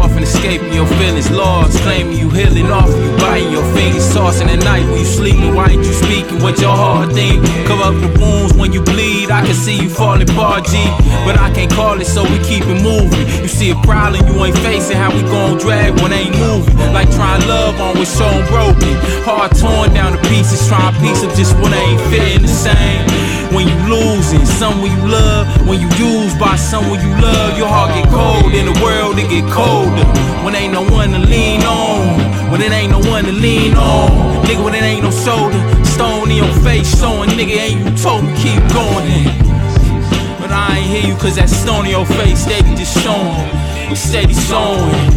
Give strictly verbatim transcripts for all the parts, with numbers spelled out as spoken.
off and escaping your feelings. Lost, claiming you healing off of you, biting your fingers, tossing at night when you sleeping. Why ain't you speaking what your heart think? Cover up the wounds when you bleed. I can see you falling apart, G, but I can't call it, so we keep it moving. You see a problem you ain't facing, how we gon' drag when ain't moving? Like trying love on what's shown broken. Heart torn down to pieces, trying to piece up just what ain't fitting the same. When you losing someone you love, when you used by someone you love, your heart get cold, in the world it get colder. When ain't no one to lean on, when it ain't no one to lean on, nigga, when it ain't no shoulder, stone in your face showing, nigga, ain't you told me keep going. But I ain't hear you cause that stone in your face steady just showing, we steady showing.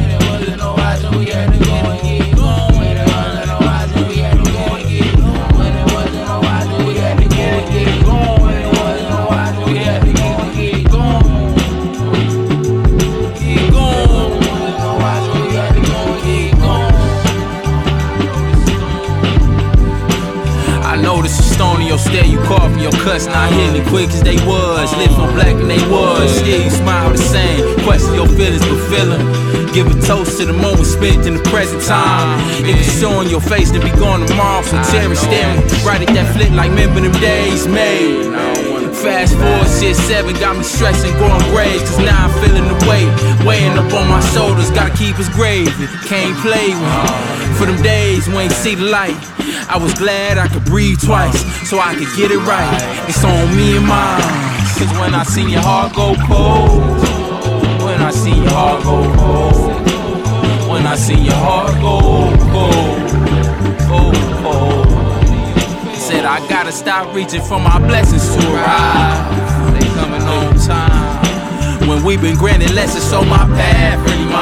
Notice a stone in your stare, you cough and your cuts not healing quick as they was. Live on black and they was. Still you smile the same. Question your feelings but feel them. Give a toast to the moment spent in the present time. If it's showing your face to be gone tomorrow, so cherish them. Right at that flip like remember them days made. Fast forward, shit seven got me stressing, going grades, cause now I'm feeling the weight weighing up on my shoulders, gotta keep us gravy, can't play with. For them days when ain't see the light, I was glad I could breathe twice, so I could get it right. It's on me and mine, cause when I see your heart go cold, when I see your heart go cold, when I see your heart go cold, cold, cold. Said I gotta stop reaching for my blessings to arrive. They coming on time when we been granted lessons, so my path pretty much.